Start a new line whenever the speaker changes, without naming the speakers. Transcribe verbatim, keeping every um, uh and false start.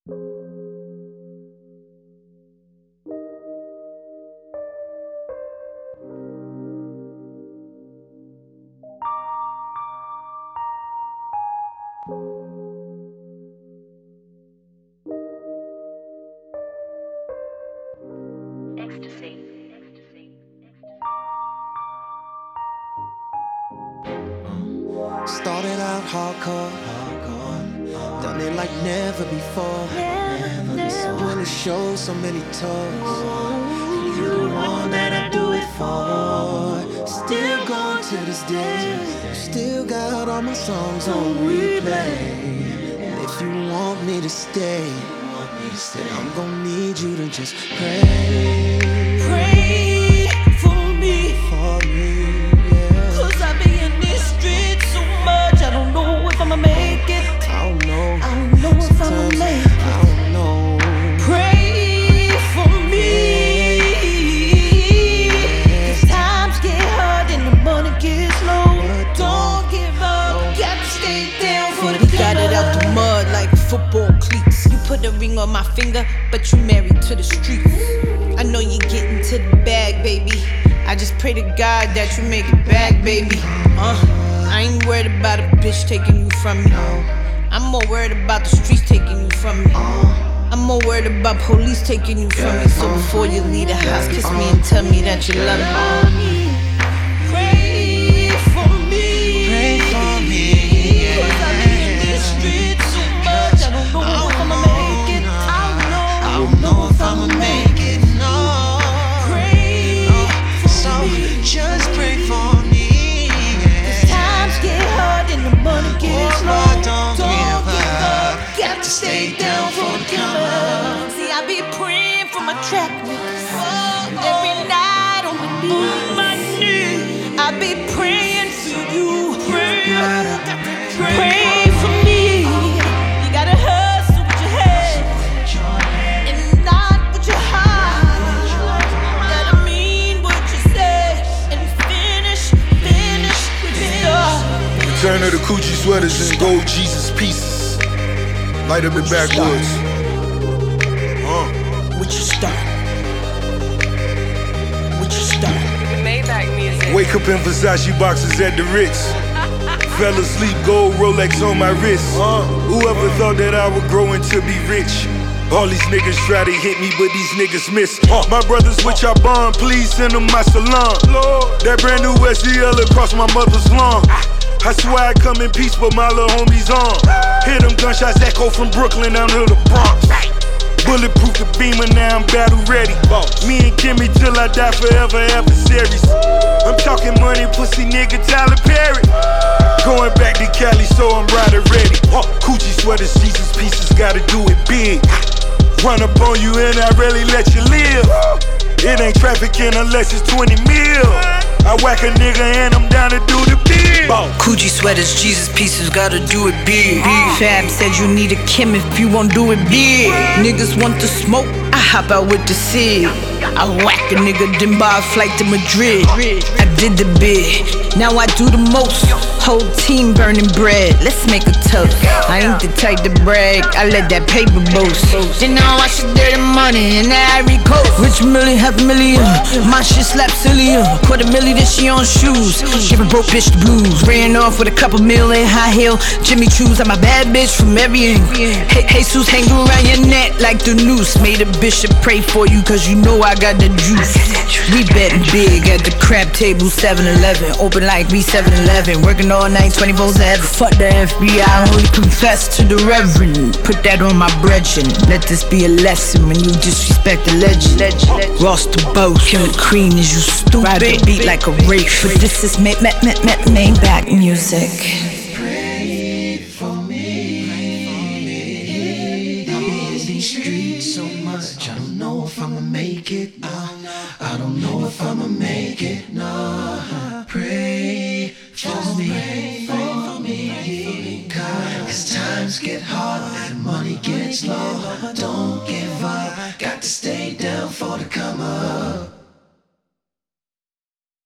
Ecstasy.
Started out hardcore, hardcore. Done it like never before.
Never, never.
When it shows so many toes, you're the one that I do it for. Still going to this day. Still got all my songs on replay. And if you want me to stay, I'm gonna need you to just pray.
Pray for me,
for me, yeah.
cause I be in these streets so much. I don't know if I'ma make it.
I don't know.
I don't know if I'ma
Sometimes
make it.
I don't know.
Pray for me, cause times get hard and the money gets low. Don't give up, got to stay down for the count. Got it out the mud like football cleats. You put a ring on my finger, but you married to the streets. I know you're getting to the bag, baby. I just pray to God that you make it back, baby. Uh, I ain't worried about a bitch taking you from me. I'm more worried about the streets taking you from me. I'm more worried about police taking you from me. So before you leave the house, kiss me and tell me that you love me. Pray for me.
Pray for me, yeah.
Cause I be in these streets so much. I don't know if I'ma make it. I don't know.
I don't know if I'ma make it, no.
Pray for
So
me.
just pray for me, yeah.
Times get hard and the money gets
Oh,
low.
Lord, don't give
give
up.
Got to stay down for the come up. See, I be praying for my track records. Every night on my knees. On my knees. I be praying for you. Pray, pray for me. You gotta hustle with your head and not with your heart. Gotta mean what you say and finish, finish with your start.
Turn of the Coochie sweaters and gold Jesus pieces. Light up the backwoods. Uh.
What you start? What you start?
Maybach music.
Wake up in Versace boxes at the Ritz. Fell asleep, gold Rolex on my wrist. Uh. Whoever thought that I would grow into be rich? All these niggas try to hit me, but these niggas miss. Uh. My brothers with y'all bond, please send them my salam. Lord. That brand new S E L across my mother's lawn. I swear I come in peace, but my little homies on. Hear them gunshots echo from Brooklyn down to the Bronx. Bulletproof the Beamer, now I'm battle ready. Me and Kimmy till I die forever adversaries. I'm talking money, pussy nigga Tyler Perry. Going back to Cali, so I'm riding ready. Coochie sweaters, Jesus pieces, gotta do it big. Run up on you and I rarely let you live. It ain't trafficking unless it's twenty mil. I whack a nigga and I'm down to do the big.
Coochie sweaters, Jesus pieces, gotta do it big. Fab said you need a Kim if you won't do it big. Niggas want the smoke, I hop out with the cig. I whack a nigga, then buy a flight to Madrid. I did the bid, now I do the most. Whole team burning bread, let's make a toast. I ain't the type to brag, I let that paper boast. And now I should dirty money in the Ivory Coast. Rich million, half a million, my shit slap silly. Quarter million, this she on shoes. Give a broke bitch the blues. Ran off with a couple mil in high heel Jimmy Choos. I'm a bad bitch from every angle. Hey, Jesus hang around your neck like the noose. Made a bishop pray for you cause you know I got the juice. We betting big at the crab table seven eleven. Open like B seven eleven. Working all night twenty-four seven. Fuck the F B I, only confess to the reverend. Put that on my brethren. Let this be a lesson when you disrespect the legend. Ross the boat, Kim the Queen, is you stupid? Ride the beat like a wraith. But this is May, May, May, May, Maybach music.
Pray for me. I'm in these streets so much. I don't know if I'ma make it. Uh, I don't know if I'ma make it. No. Pray for me. Pray for me. Cause times get hard and money gets low. Don't give up. Got to stay down for the come up.